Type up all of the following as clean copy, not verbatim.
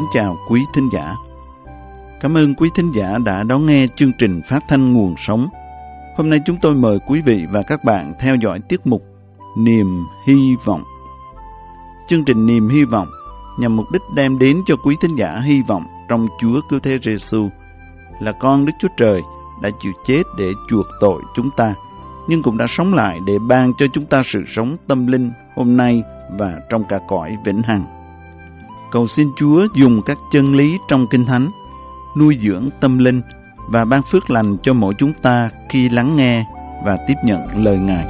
chào quý thính giả. Cảm ơn quý thính giả đã đón nghe chương trình phát thanh Nguồn Sống. Hôm nay chúng tôi mời quý vị và các bạn theo dõi tiết mục Niềm Hy Vọng. Chương trình Niềm Hy Vọng nhằm mục đích đem đến cho quý thính giả hy vọng trong Chúa Cứu Thế Giêsu là con Đức Chúa Trời đã chịu chết để chuộc tội chúng ta, nhưng cũng đã sống lại để ban cho chúng ta sự sống tâm linh hôm nay và trong cả cõi vĩnh hằng. Cầu xin Chúa dùng các chân lý trong Kinh Thánh nuôi dưỡng tâm linh và ban phước lành cho mỗi chúng ta khi lắng nghe và tiếp nhận lời Ngài.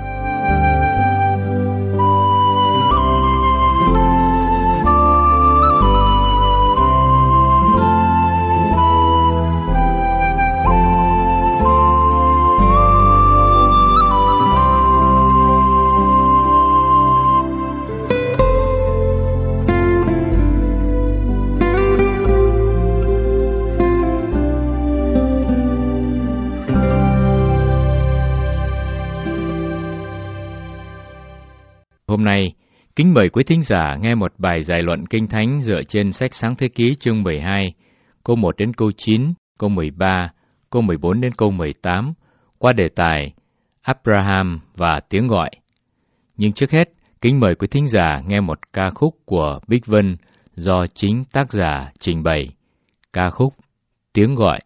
Hôm nay, kính mời quý thính giả nghe một bài giải luận Kinh Thánh dựa trên sách Sáng Thế Ký chương 12, câu 1 đến câu 9, câu 13, câu 14 đến câu 18, qua đề tài Abraham và tiếng gọi. Nhưng trước hết, kính mời quý thính giả nghe một ca khúc của Bích Vân do chính tác giả trình bày. Ca khúc Tiếng Gọi.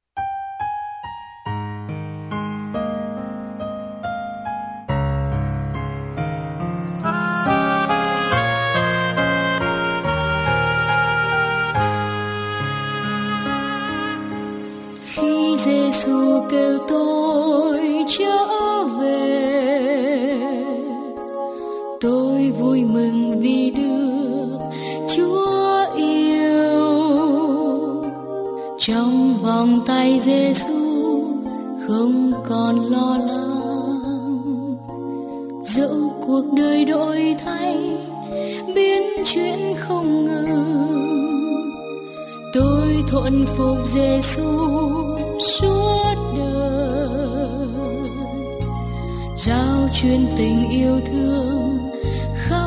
Giêsu kêu tôi trở về, tôi vui mừng vì được Chúa yêu. Trong vòng tay Giêsu không còn lo lắng, dẫu cuộc đời đổi thay biến chuyện không ngừng, tôi thuận phục Giêsu suốt đời, rao truyền tình yêu thương khắp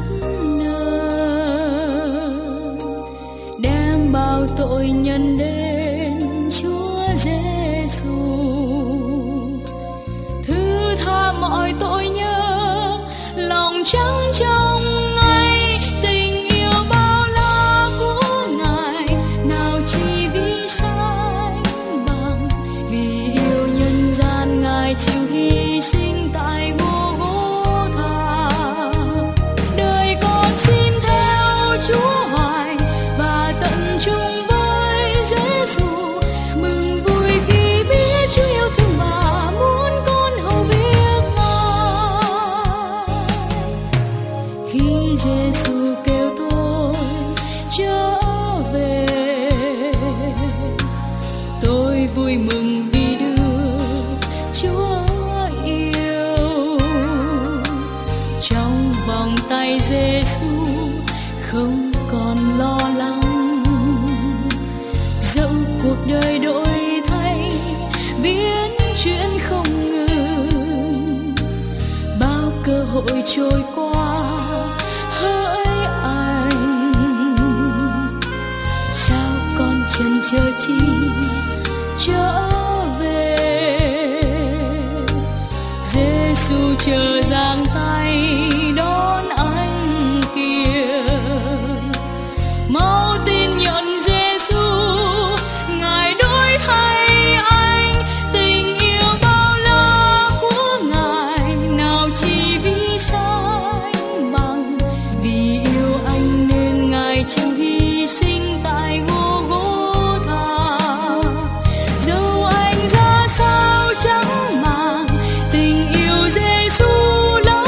nơi, đem bao tội nhân đến Chúa Giêsu, thứ tha mọi tội nhớ, lòng trắng trong ngay tình yêu bao la của Ngài, nào chỉ vì sánh bằng, vì yêu nhân gian Ngài chịu hy sinh tại Golgotha. Đời con xin theo Chúa hoài và tận chung với Giêsu, mừng vui khi biết Chúa yêu thương và muốn con hầu việc Ngài. Khi Giêsu kêu tôi trở về, tôi vui mừng vì được Chúa yêu. Trong vòng tay Giêsu không còn lo lắng, dẫu cuộc đời đổi thay biến chuyện không ngừng, bao cơ hội trôi qua hỡi anh, sao con chần chờ chi trở về. Giêsu chờ giang tay đón anh kìa, mau tin nhận Giêsu, Ngài đổi thay anh, tình yêu bao la của Ngài, nào chỉ vì sánh bằng, vì yêu anh nên Ngài chịu hy sinh tại Golgotha. Dẫu anh ra sao chẳng màng, tình yêu Giêsu lớn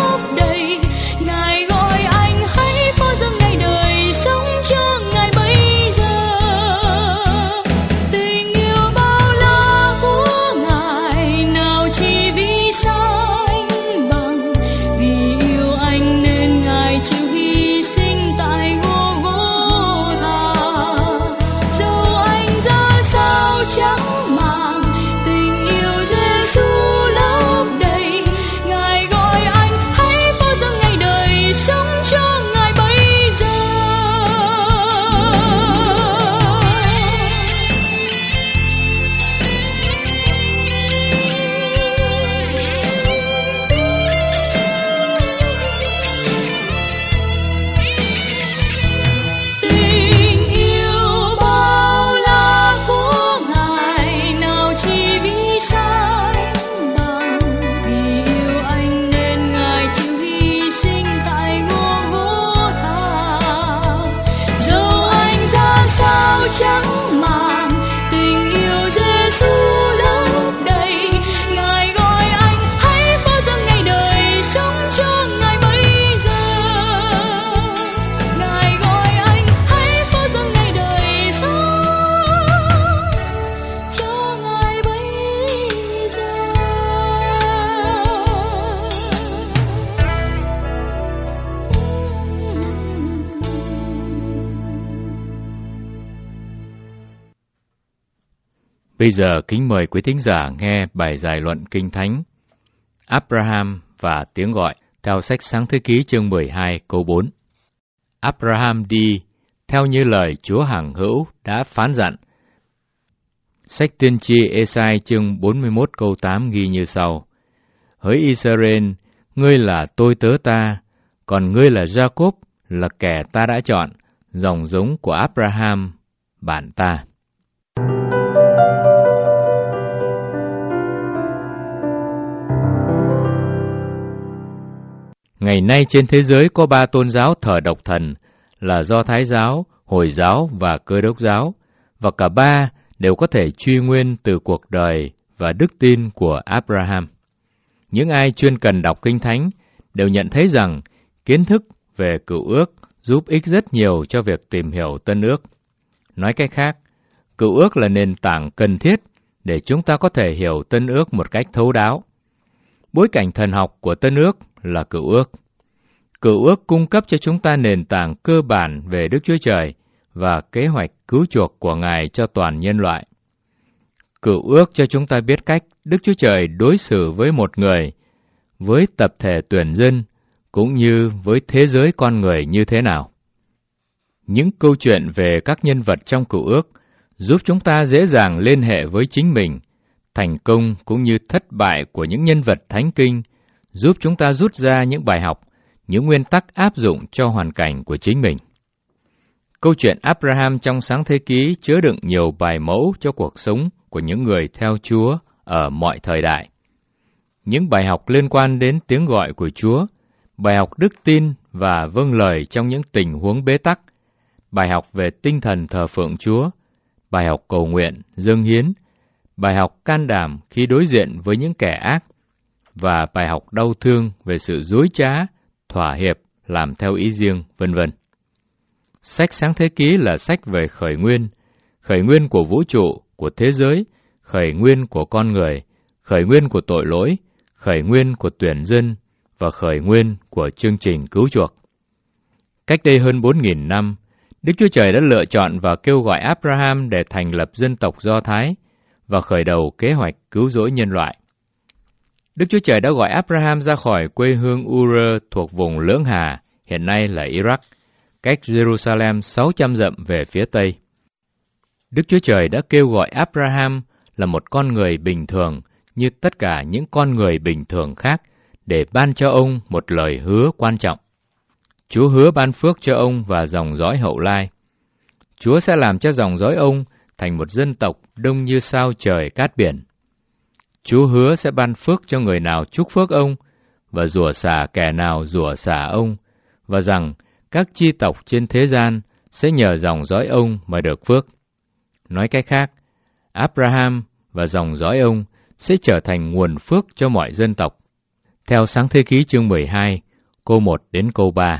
Bây giờ kính mời quý thính giả nghe bài giải luận Kinh Thánh Abraham và tiếng gọi theo sách Sáng Thế Ký chương 12 câu 4. Abraham đi theo như lời Chúa hằng hữu đã phán dặn. Sách Tiên tri Ê-sai chương 41 câu 8 ghi như sau: Hỡi Israel, ngươi là tôi tớ ta, còn ngươi là Gia-cốp, là kẻ ta đã chọn, dòng giống của Abraham, bạn ta. Ngày nay trên thế giới có 3 tôn giáo thờ độc thần là Do Thái giáo, Hồi giáo và Cơ đốc giáo, và cả ba đều có thể truy nguyên từ cuộc đời và đức tin của Abraham. Những ai chuyên cần đọc Kinh Thánh đều nhận thấy rằng kiến thức về Cựu ước giúp ích rất nhiều cho việc tìm hiểu Tân ước. Nói cách khác, Cựu ước là nền tảng cần thiết để chúng ta có thể hiểu Tân ước một cách thấu đáo. Bối cảnh thần học của Tân ước là Cựu ước. Cựu ước cung cấp cho chúng ta nền tảng cơ bản về Đức Chúa Trời và kế hoạch cứu chuộc của Ngài cho toàn nhân loại. Cựu ước cho chúng ta biết cách Đức Chúa Trời đối xử với một người, với tập thể tuyển dân, cũng như với thế giới con người như thế nào. Những câu chuyện về các nhân vật trong Cựu ước giúp chúng ta dễ dàng liên hệ với chính mình. Thành công cũng như thất bại của những nhân vật thánh kinh giúp chúng ta rút ra những bài học, những nguyên tắc áp dụng cho hoàn cảnh của chính mình. Câu chuyện Abraham trong Sáng Thế Ký chứa đựng nhiều bài mẫu cho cuộc sống của những người theo Chúa ở mọi thời đại. Những bài học liên quan đến tiếng gọi của Chúa, bài học đức tin và vâng lời trong những tình huống bế tắc, bài học về tinh thần thờ phượng Chúa, bài học cầu nguyện, dâng hiến, bài học can đảm khi đối diện với những kẻ ác, và bài học đau thương về sự dối trá, thỏa hiệp, làm theo ý riêng, vân vân. Sách Sáng Thế Ký là sách về khởi nguyên của vũ trụ, của thế giới, khởi nguyên của con người, khởi nguyên của tội lỗi, khởi nguyên của tuyển dân và khởi nguyên của chương trình cứu chuộc. Cách đây hơn 4.000 năm, Đức Chúa Trời đã lựa chọn và kêu gọi Abraham để thành lập dân tộc Do Thái và khởi đầu kế hoạch cứu rỗi nhân loại. Đức Chúa Trời đã gọi Abraham ra khỏi quê hương Ur thuộc vùng Lưỡng Hà, hiện nay là Iraq, cách Jerusalem 600 dặm về phía Tây. Đức Chúa Trời đã kêu gọi Abraham là một con người bình thường như tất cả những con người bình thường khác để ban cho ông một lời hứa quan trọng. Chúa hứa ban phước cho ông và dòng dõi hậu lai. Chúa sẽ làm cho dòng dõi ông thành một dân tộc đông như sao trời cát biển. Chúa hứa sẽ ban phước cho người nào chúc phước ông và rủa xả kẻ nào rủa xả ông, và rằng các chi tộc trên thế gian sẽ nhờ dòng dõi ông mà được phước. Nói cách khác, Abraham và dòng dõi ông sẽ trở thành nguồn phước cho mọi dân tộc. Theo Sáng Thế Ký chương 12, câu 1 đến câu 3.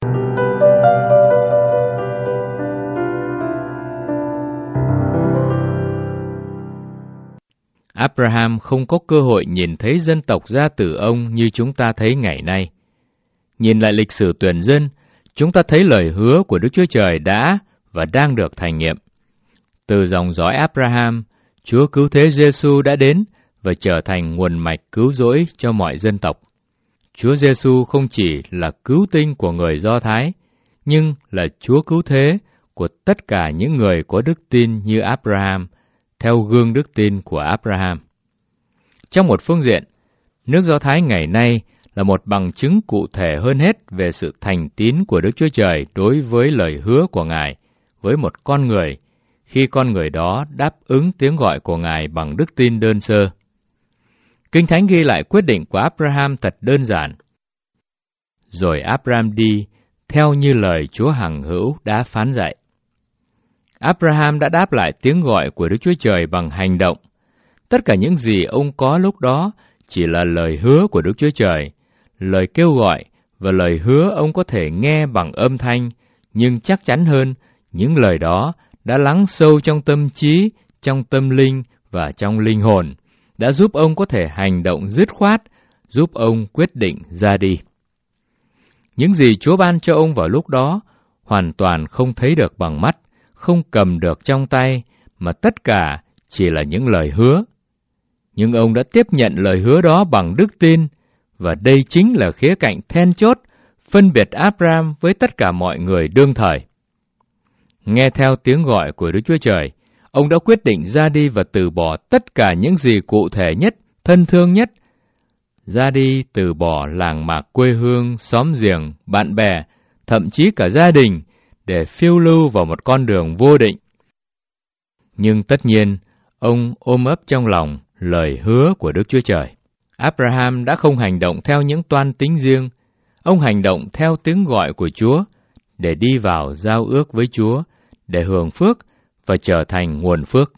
Abraham không có cơ hội nhìn thấy dân tộc ra từ ông như chúng ta thấy ngày nay. Nhìn lại lịch sử tuyển dân, chúng ta thấy lời hứa của Đức Chúa Trời đã và đang được thành nghiệm. Từ dòng dõi Abraham, Chúa Cứu Thế Giê-xu đã đến và trở thành nguồn mạch cứu rỗi cho mọi dân tộc. Chúa Giê-xu không chỉ là cứu tinh của người Do Thái, nhưng là Chúa Cứu Thế của tất cả những người có đức tin như Abraham, theo gương đức tin của Abraham. Trong một phương diện, nước Do Thái ngày nay là một bằng chứng cụ thể hơn hết về sự thành tín của Đức Chúa Trời đối với lời hứa của Ngài với một con người, khi con người đó đáp ứng tiếng gọi của Ngài bằng đức tin đơn sơ. Kinh Thánh ghi lại quyết định của Abraham thật đơn giản. Rồi Abraham đi theo như lời Chúa hằng hữu đã phán dạy. Abraham đã đáp lại tiếng gọi của Đức Chúa Trời bằng hành động. Tất cả những gì ông có lúc đó chỉ là lời hứa của Đức Chúa Trời, lời kêu gọi và lời hứa ông có thể nghe bằng âm thanh, nhưng chắc chắn hơn, những lời đó đã lắng sâu trong tâm trí, trong tâm linh và trong linh hồn, đã giúp ông có thể hành động dứt khoát, giúp ông quyết định ra đi. Những gì Chúa ban cho ông vào lúc đó hoàn toàn không thấy được bằng mắt, không cầm được trong tay, mà tất cả chỉ là những lời hứa. Nhưng ông đã tiếp nhận lời hứa đó bằng đức tin, và đây chính là khía cạnh then chốt phân biệt Abraham với tất cả mọi người đương thời. Nghe theo tiếng gọi của Đức Chúa Trời, ông đã quyết định ra đi và từ bỏ tất cả những gì cụ thể nhất, thân thương nhất. Ra đi từ bỏ làng mạc quê hương, xóm giềng, bạn bè, thậm chí cả gia đình, để phiêu lưu vào một con đường vô định. Nhưng tất nhiên, ông ôm ấp trong lòng lời hứa của Đức Chúa Trời. Abraham đã không hành động theo những toan tính riêng, ông hành động theo tiếng gọi của Chúa để đi vào giao ước với Chúa, để hưởng phước và trở thành nguồn phước.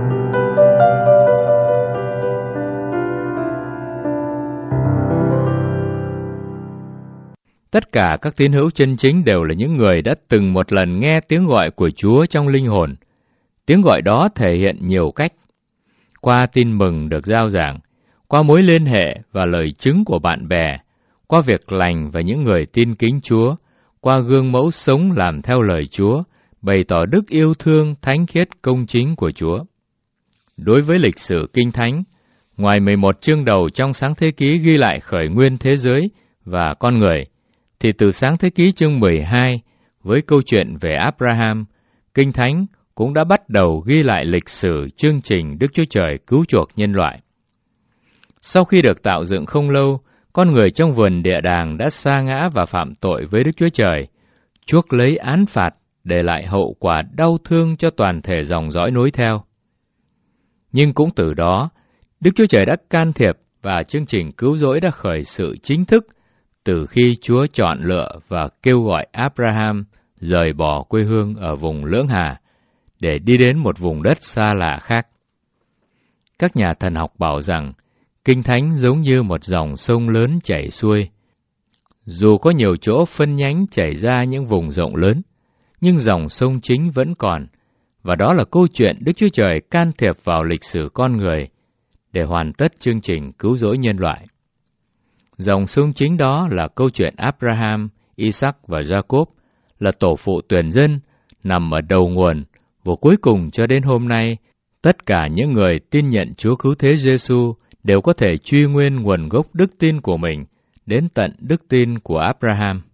Tất cả các tín hữu chân chính đều là những người đã từng một lần nghe tiếng gọi của Chúa trong linh hồn. Tiếng gọi đó thể hiện nhiều cách. Qua tin mừng được rao giảng, qua mối liên hệ và lời chứng của bạn bè, qua việc lành và những người tin kính Chúa, qua gương mẫu sống làm theo lời Chúa, bày tỏ đức yêu thương thánh khiết công chính của Chúa. Đối với lịch sử Kinh Thánh, ngoài 11 chương đầu trong Sáng Thế Ký ghi lại khởi nguyên thế giới và con người, thì từ Sáng Thế Ký chương 12 với câu chuyện về Abraham, Kinh Thánh cũng đã bắt đầu ghi lại lịch sử chương trình Đức Chúa Trời cứu chuộc nhân loại. Sau khi được tạo dựng không lâu, con người trong vườn địa đàng đã sa ngã và phạm tội với Đức Chúa Trời, chuốc lấy án phạt, để lại hậu quả đau thương cho toàn thể dòng dõi nối theo. Nhưng cũng từ đó, Đức Chúa Trời đã can thiệp và chương trình cứu rỗi đã khởi sự chính thức từ khi Chúa chọn lựa và kêu gọi Abraham rời bỏ quê hương ở vùng Lưỡng Hà để đi đến một vùng đất xa lạ khác. Các nhà thần học bảo rằng Kinh Thánh giống như một dòng sông lớn chảy xuôi. Dù có nhiều chỗ phân nhánh chảy ra những vùng rộng lớn, nhưng dòng sông chính vẫn còn, và đó là câu chuyện Đức Chúa Trời can thiệp vào lịch sử con người để hoàn tất chương trình cứu rỗi nhân loại. Dòng sông chính đó là câu chuyện Abraham, Isaac và Jacob, là tổ phụ tuyển dân, nằm ở đầu nguồn, và cuối cùng cho đến hôm nay, tất cả những người tin nhận Chúa Cứu Thế Giêsu đều có thể truy nguyên nguồn gốc đức tin của mình đến tận đức tin của Abraham.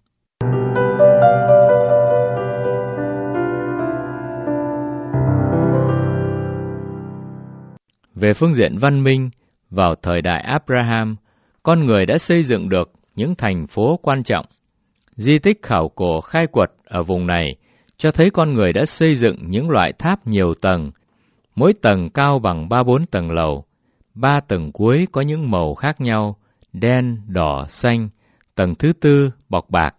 Về phương diện văn minh, vào thời đại Abraham, con người đã xây dựng được những thành phố quan trọng. Di tích khảo cổ khai quật ở vùng này cho thấy con người đã xây dựng những loại tháp nhiều tầng, mỗi tầng cao bằng 3-4 tầng lầu. 3 tầng cuối có những màu khác nhau, đen, đỏ, xanh, tầng thứ tư bọc bạc.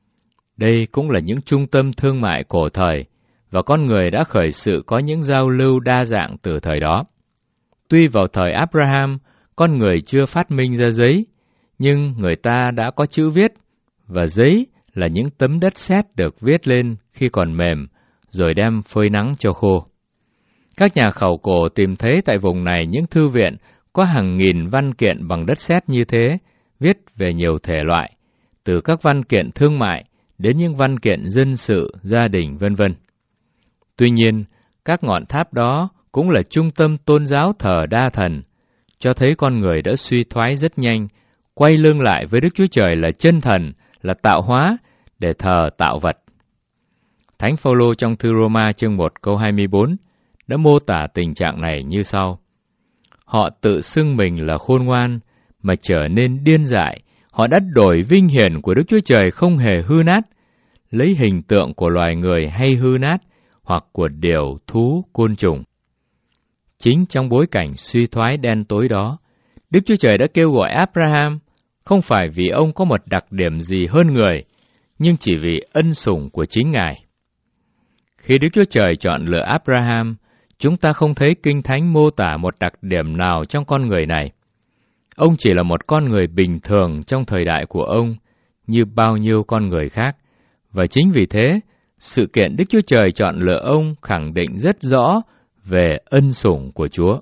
Đây cũng là những trung tâm thương mại cổ thời, và con người đã khởi sự có những giao lưu đa dạng từ thời đó. Tuy vào thời Abraham, con người chưa phát minh ra giấy, nhưng người ta đã có chữ viết, và giấy là những tấm đất sét được viết lên khi còn mềm, rồi đem phơi nắng cho khô. Các nhà khảo cổ tìm thấy tại vùng này những thư viện có hàng nghìn văn kiện bằng đất sét như thế, viết về nhiều thể loại, từ các văn kiện thương mại đến những văn kiện dân sự, gia đình, v.v. Tuy nhiên, các ngọn tháp đó cũng là trung tâm tôn giáo thờ đa thần, cho thấy con người đã suy thoái rất nhanh, quay lưng lại với Đức Chúa Trời là chân thần, là tạo hóa, để thờ tạo vật. Thánh Phaolô trong thư Roma chương 1 câu 24 đã mô tả tình trạng này như sau: Họ tự xưng mình là khôn ngoan, mà trở nên điên dại. Họ đã đổi vinh hiển của Đức Chúa Trời không hề hư nát, lấy hình tượng của loài người hay hư nát, hoặc của điểu, thú, côn trùng. Chính trong bối cảnh suy thoái đen tối đó, Đức Chúa Trời đã kêu gọi Abraham, không phải vì ông có một đặc điểm gì hơn người, nhưng chỉ vì ân sủng của chính Ngài. Khi Đức Chúa Trời chọn lựa Abraham, chúng ta không thấy Kinh Thánh mô tả một đặc điểm nào trong con người này. Ông chỉ là một con người bình thường trong thời đại của ông, như bao nhiêu con người khác, và chính vì thế, sự kiện Đức Chúa Trời chọn lựa ông khẳng định rất rõ về ân sủng của Chúa.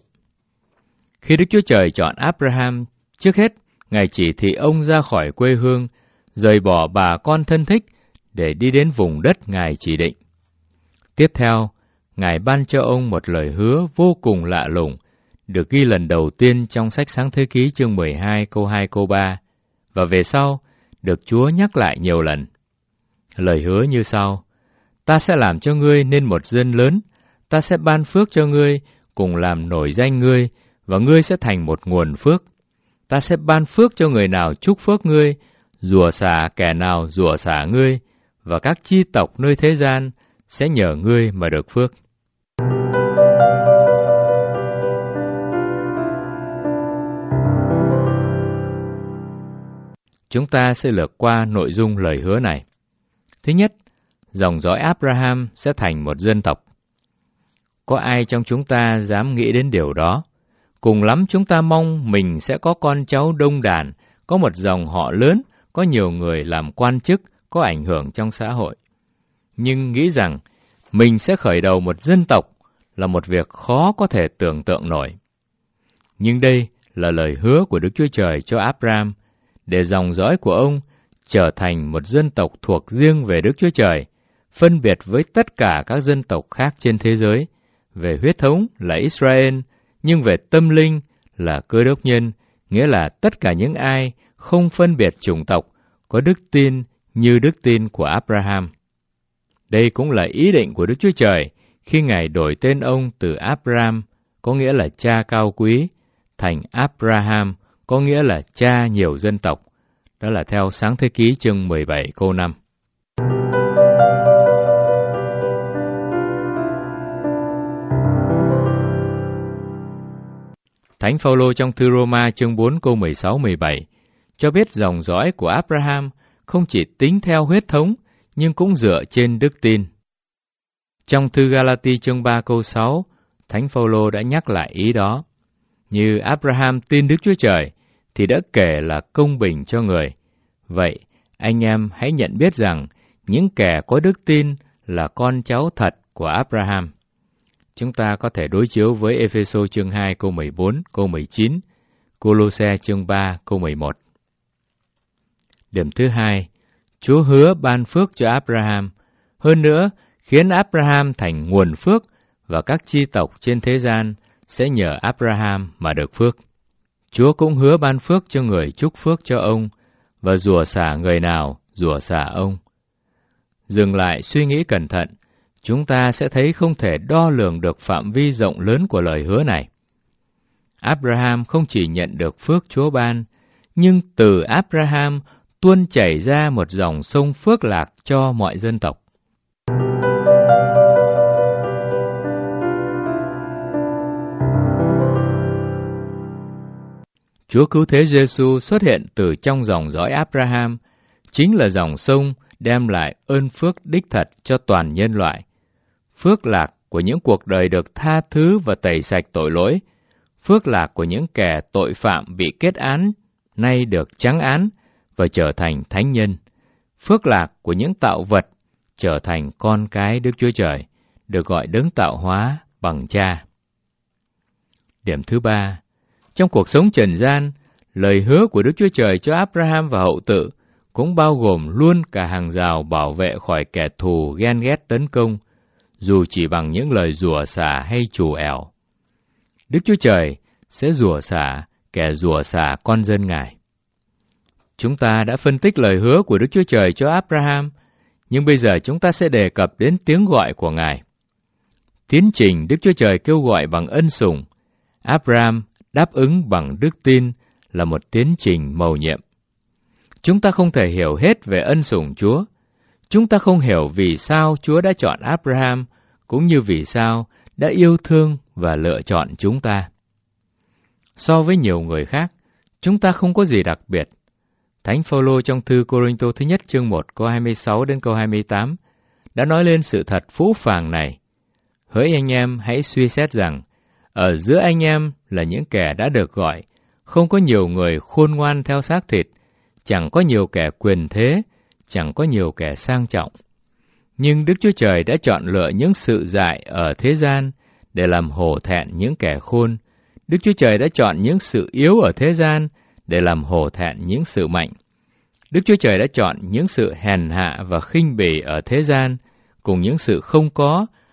Khi Đức Chúa Trời chọn Abraham, trước hết, Ngài chỉ thị ông ra khỏi quê hương, rời bỏ bà con thân thích để đi đến vùng đất Ngài chỉ định. Tiếp theo, Ngài ban cho ông một lời hứa vô cùng lạ lùng, được ghi lần đầu tiên trong sách Sáng Thế Ký chương 12 câu 2 câu 3, và về sau được Chúa nhắc lại nhiều lần. Lời hứa như sau: Ta sẽ làm cho ngươi nên một dân lớn, ta sẽ ban phước cho ngươi, cùng làm nổi danh ngươi, và ngươi sẽ thành một nguồn phước. Ta sẽ ban phước cho người nào chúc phước ngươi, rủa xả kẻ nào rủa xả ngươi, và các chi tộc nơi thế gian sẽ nhờ ngươi mà được phước. Chúng ta sẽ lược qua nội dung lời hứa này. Thứ nhất, dòng dõi Abraham sẽ thành một dân tộc. Có ai trong chúng ta dám nghĩ đến điều đó? Cùng lắm chúng ta mong mình sẽ có con cháu đông đàn, có một dòng họ lớn, có nhiều người làm quan chức, có ảnh hưởng trong xã hội. Nhưng nghĩ rằng mình sẽ khởi đầu một dân tộc là một việc khó có thể tưởng tượng nổi. Nhưng đây là lời hứa của Đức Chúa Trời cho Abraham, để dòng dõi của ông trở thành một dân tộc thuộc riêng về Đức Chúa Trời, phân biệt với tất cả các dân tộc khác trên thế giới, về huyết thống là Israel, nhưng về tâm linh là Cơ Đốc nhân, nghĩa là tất cả những ai không phân biệt chủng tộc, có đức tin như đức tin của Abraham. Đây cũng là ý định của Đức Chúa Trời khi Ngài đổi tên ông từ Abraham, có nghĩa là cha cao quý, thành Abraham, có nghĩa là cha nhiều dân tộc. Đó là theo Sáng Thế Ký chương 17 câu 5. Thánh Phaolô trong thư Roma chương 4 câu 16-17 cho biết dòng dõi của Abraham không chỉ tính theo huyết thống, nhưng cũng dựa trên đức tin. Trong thư Galati chương 3 câu 6, Thánh Phaolô đã nhắc lại ý đó. Như Abraham tin Đức Chúa Trời, thì đã kể là công bình cho người. Vậy, anh em hãy nhận biết rằng những kẻ có đức tin là con cháu thật của Abraham. Chúng ta có thể đối chiếu với Ê-phê-sô chương 2 câu 14, câu 19, Cô-lô-se chương 3 câu 11. Điểm thứ hai, Chúa hứa ban phước cho Abraham, hơn nữa khiến Abraham thành nguồn phước và các chi tộc trên thế gian sẽ nhờ Abraham mà được phước. Chúa cũng hứa ban phước cho người chúc phước cho ông và rủa xả người nào rủa xả ông. Dừng lại suy nghĩ cẩn thận, chúng ta sẽ thấy không thể đo lường được phạm vi rộng lớn của lời hứa này. Abraham không chỉ nhận được phước Chúa ban, nhưng từ Abraham tuôn chảy ra một dòng sông phước lạc cho mọi dân tộc. Chúa Cứu Thế Giêsu xuất hiện từ trong dòng dõi Abraham, chính là dòng sông đem lại ơn phước đích thật cho toàn nhân loại. Phước lạc của những cuộc đời được tha thứ và tẩy sạch tội lỗi, phước lạc của những kẻ tội phạm bị kết án, nay được trắng án và trở thành thánh nhân, phước lạc của những tạo vật trở thành con cái Đức Chúa Trời, được gọi đấng tạo hóa bằng Cha. Điểm thứ ba, trong cuộc sống trần gian, lời hứa của Đức Chúa Trời cho Abraham và hậu tự cũng bao gồm luôn cả hàng rào bảo vệ khỏi kẻ thù ghen ghét tấn công, dù chỉ bằng những lời rủa xả hay trù ẻo. Đức Chúa Trời sẽ rủa xả kẻ rủa xả con dân Ngài. Chúng ta đã phân tích lời hứa của Đức Chúa Trời cho Abraham, nhưng bây giờ chúng ta sẽ đề cập đến tiếng gọi của Ngài. Tiến trình Đức Chúa Trời kêu gọi bằng ân sủng, Abraham đáp ứng bằng đức tin là một tiến trình mầu nhiệm. Chúng ta không thể hiểu hết về ân sủng Chúa. Chúng ta không hiểu vì sao Chúa đã chọn Abraham, cũng như vì sao đã yêu thương và lựa chọn chúng ta. So với nhiều người khác, chúng ta không có gì đặc biệt. Thánh Phaolô trong thư Cô-rinh-tô thứ nhất chương 1 câu 26 đến câu 28 đã nói lên sự thật phũ phàng này. Hỡi anh em hãy suy xét rằng, ở giữa anh em là những kẻ đã được gọi, không có nhiều người khôn ngoan theo xác thịt, chẳng có nhiều kẻ quyền thế, chẳng có nhiều kẻ sang trọng. Nhưng Đức Chúa Trời đã chọn lựa những sự dại ở thế gian để làm hổ thẹn những kẻ khôn. Đức Chúa Trời đã chọn những sự yếu ở thế gian để làm hổ thẹn những sự mạnh. Đức Chúa Trời đã chọn những sự hèn hạ và khinh bỉ ở thế gian cùng những sự không có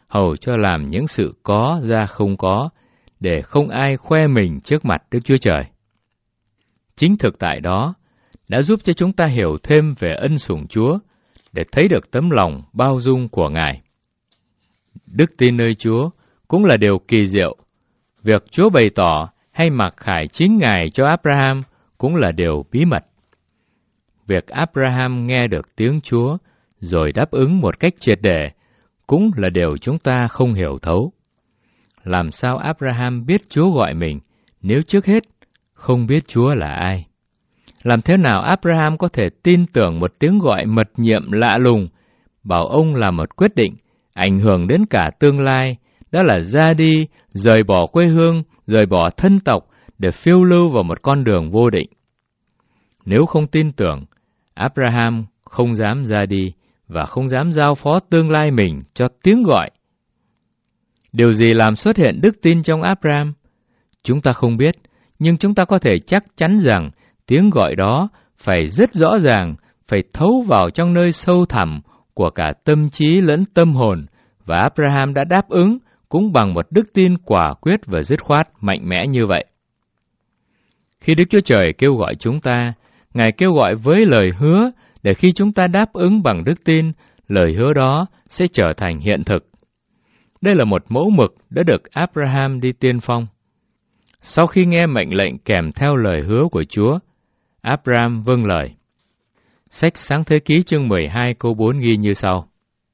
hầu cho làm những sự có ra không có, để không ai khoe mình trước mặt Đức Chúa Trời. Chính thực tại đó đã giúp cho chúng ta hiểu thêm về ân sủng Chúa, để thấy được tấm lòng bao dung của Ngài. Đức tin nơi Chúa cũng là điều kỳ diệu. Việc Chúa bày tỏ hay mặc khải chính Ngài cho Abraham cũng là điều bí mật. Việc Abraham nghe được tiếng Chúa rồi đáp ứng một cách triệt để cũng là điều chúng ta không hiểu thấu. Làm sao Abraham biết Chúa gọi mình nếu trước hết không biết Chúa là ai? Làm thế nào Abraham có thể tin tưởng một tiếng gọi mật nhiệm lạ lùng, bảo ông làm một quyết định ảnh hưởng đến cả tương lai, đó là ra đi, rời bỏ quê hương, rời bỏ thân tộc để phiêu lưu vào một con đường vô định? Nếu không tin tưởng, Abraham không dám ra đi và không dám giao phó tương lai mình cho tiếng gọi. Điều gì làm xuất hiện đức tin trong Abraham? Chúng ta không biết, nhưng chúng ta có thể chắc chắn rằng tiếng gọi đó phải rất rõ ràng, phải thấu vào trong nơi sâu thẳm của cả tâm trí lẫn tâm hồn, và Abraham đã đáp ứng cũng bằng một đức tin quả quyết và dứt khoát mạnh mẽ như vậy. Khi Đức Chúa Trời kêu gọi chúng ta, Ngài kêu gọi với lời hứa để khi chúng ta đáp ứng bằng đức tin, lời hứa đó sẽ trở thành hiện thực. Đây là một mẫu mực đã được Abraham đi tiên phong. Sau khi nghe mệnh lệnh kèm theo lời hứa của Chúa, Abraham vâng lời. Sách Sáng Thế Ký chương 12 câu 4 ghi như sau.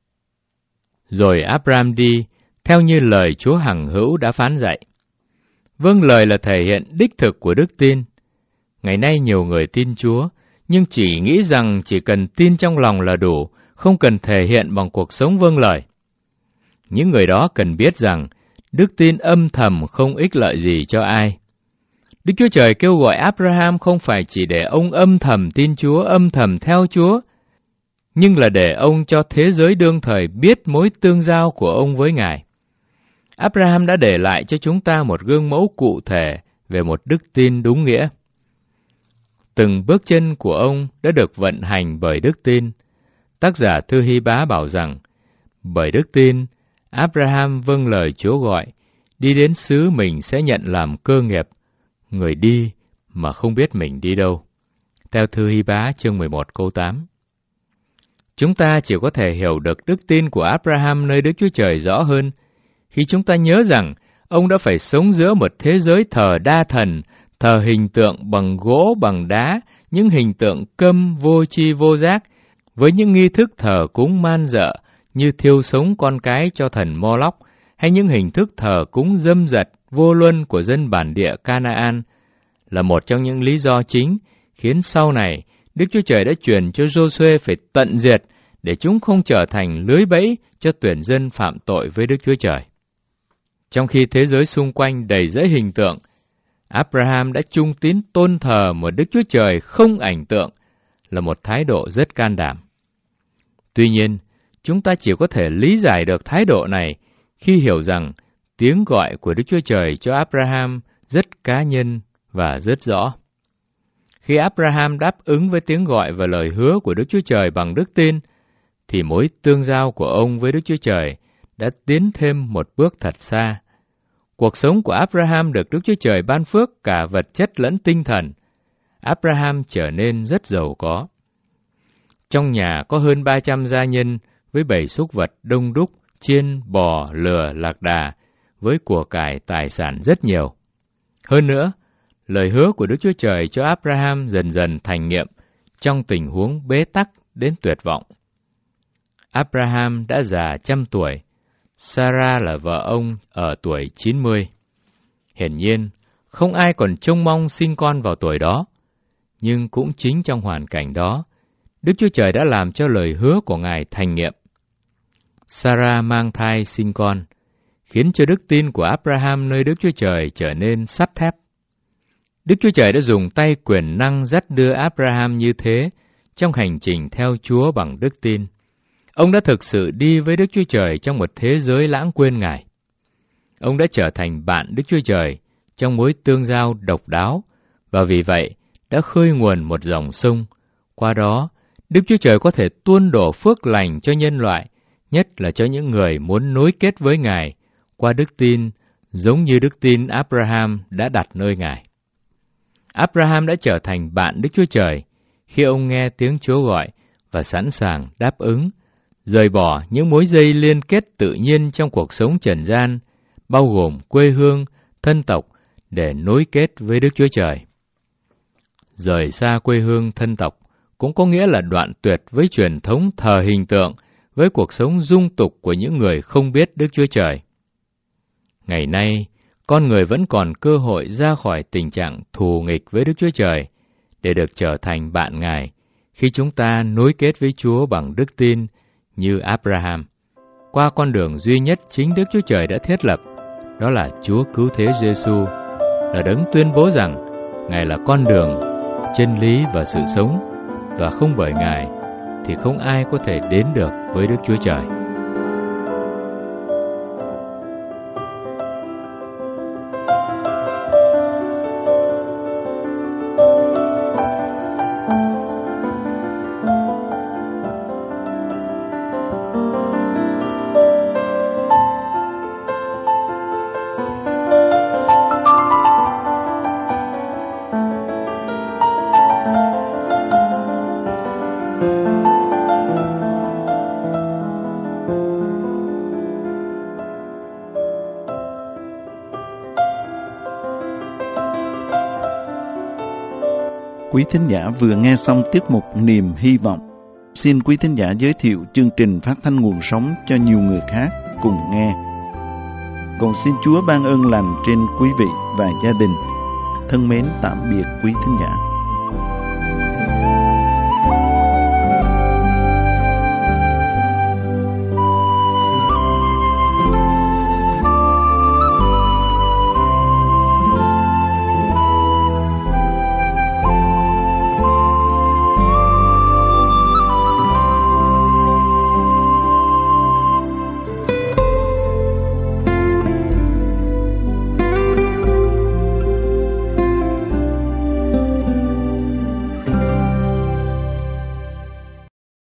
Rồi Abraham đi, theo như lời Chúa hằng hữu đã phán dạy. Vâng lời là thể hiện đích thực của đức tin. Ngày nay nhiều người tin Chúa, nhưng chỉ nghĩ rằng chỉ cần tin trong lòng là đủ, không cần thể hiện bằng cuộc sống vâng lời. Những người đó cần biết rằng đức tin âm thầm không ích lợi gì cho ai. Đức Chúa Trời kêu gọi Abraham không phải chỉ để ông âm thầm tin Chúa, âm thầm theo Chúa, nhưng là để ông cho thế giới đương thời biết mối tương giao của ông với Ngài. Abraham đã để lại cho chúng ta một gương mẫu cụ thể về một đức tin đúng nghĩa. Từng bước chân của ông đã được vận hành bởi đức tin. Tác giả thư Hy-bá bảo rằng, bởi đức tin, Abraham vâng lời Chúa gọi, đi đến xứ mình sẽ nhận làm cơ nghiệp, người đi mà không biết mình đi đâu. Theo thư Hy-bá chương 11 câu 8. Chúng ta chỉ có thể hiểu được đức tin của Abraham nơi Đức Chúa Trời rõ hơn khi chúng ta nhớ rằng ông đã phải sống giữa một thế giới thờ đa thần, thờ hình tượng bằng gỗ, bằng đá, những hình tượng câm, vô tri vô giác, với những nghi thức thờ cúng man dợ như thiêu sống con cái cho thần Moloch, hay những hình thức thờ cúng dâm dật, vô luân của dân bản địa Canaan, là một trong những lý do chính khiến sau này Đức Chúa Trời đã truyền cho Giô-suê phải tận diệt để chúng không trở thành lưới bẫy cho tuyển dân phạm tội với Đức Chúa Trời. Trong khi thế giới xung quanh đầy rẫy hình tượng, Abraham đã trung tín tôn thờ một Đức Chúa Trời không ảnh tượng, là một thái độ rất can đảm. Tuy nhiên, chúng ta chỉ có thể lý giải được thái độ này khi hiểu rằng tiếng gọi của Đức Chúa Trời cho Abraham rất cá nhân và rất rõ. Khi Abraham đáp ứng với tiếng gọi và lời hứa của Đức Chúa Trời bằng đức tin, thì mối tương giao của ông với Đức Chúa Trời đã tiến thêm một bước thật xa. Cuộc sống của Abraham được Đức Chúa Trời ban phước cả vật chất lẫn tinh thần. Abraham trở nên rất giàu có. Trong nhà có hơn 300 gia nhân với 7 súc vật đông đúc, chiên, bò, lừa, lạc đà, với của cải tài sản rất nhiều. Hơn nữa, lời hứa của Đức Chúa Trời cho Abraham dần dần thành nghiệm trong tình huống bế tắc đến tuyệt vọng. Abraham đã già 100 tuổi, Sarah là vợ ông ở tuổi 90. Hiển nhiên, không ai còn trông mong sinh con vào tuổi đó, nhưng cũng chính trong hoàn cảnh đó, Đức Chúa Trời đã làm cho lời hứa của Ngài thành nghiệm. Sarah mang thai sinh con, khiến cho đức tin của Abraham nơi Đức Chúa Trời trở nên sắt thép. Đức Chúa Trời đã dùng tay quyền năng dắt đưa Abraham như thế trong hành trình theo Chúa bằng đức tin. Ông đã thực sự đi với Đức Chúa Trời trong một thế giới lãng quên Ngài. Ông đã trở thành bạn Đức Chúa Trời trong mối tương giao độc đáo, và vì vậy đã khơi nguồn một dòng sông. Qua đó, Đức Chúa Trời có thể tuôn đổ phước lành cho nhân loại, nhất là cho những người muốn nối kết với Ngài qua đức tin, giống như đức tin Abraham đã đặt nơi Ngài. Abraham đã trở thành bạn Đức Chúa Trời khi ông nghe tiếng Chúa gọi và sẵn sàng đáp ứng, rời bỏ những mối dây liên kết tự nhiên trong cuộc sống trần gian, bao gồm quê hương, thân tộc, để nối kết với Đức Chúa Trời. Rời xa quê hương thân tộc cũng có nghĩa là đoạn tuyệt với truyền thống thờ hình tượng, với cuộc sống dung tục của những người không biết Đức Chúa Trời. Ngày nay, con người vẫn còn cơ hội ra khỏi tình trạng thù nghịch với Đức Chúa Trời để được trở thành bạn Ngài khi chúng ta nối kết với Chúa bằng đức tin như Abraham, qua con đường duy nhất chính Đức Chúa Trời đã thiết lập, đó là Chúa Cứu Thế Giêsu, là đấng tuyên bố rằng Ngài là con đường, chân lý và sự sống, và không bởi Ngài thì không ai có thể đến được với Đức Chúa Trời. Quý thính giả vừa nghe xong tiết mục Niềm Hy Vọng. Xin quý thính giả giới thiệu chương trình phát thanh nguồn sống cho nhiều người khác cùng nghe. Còn xin Chúa ban ơn lành trên quý vị và gia đình. Thân mến tạm biệt quý thính giả.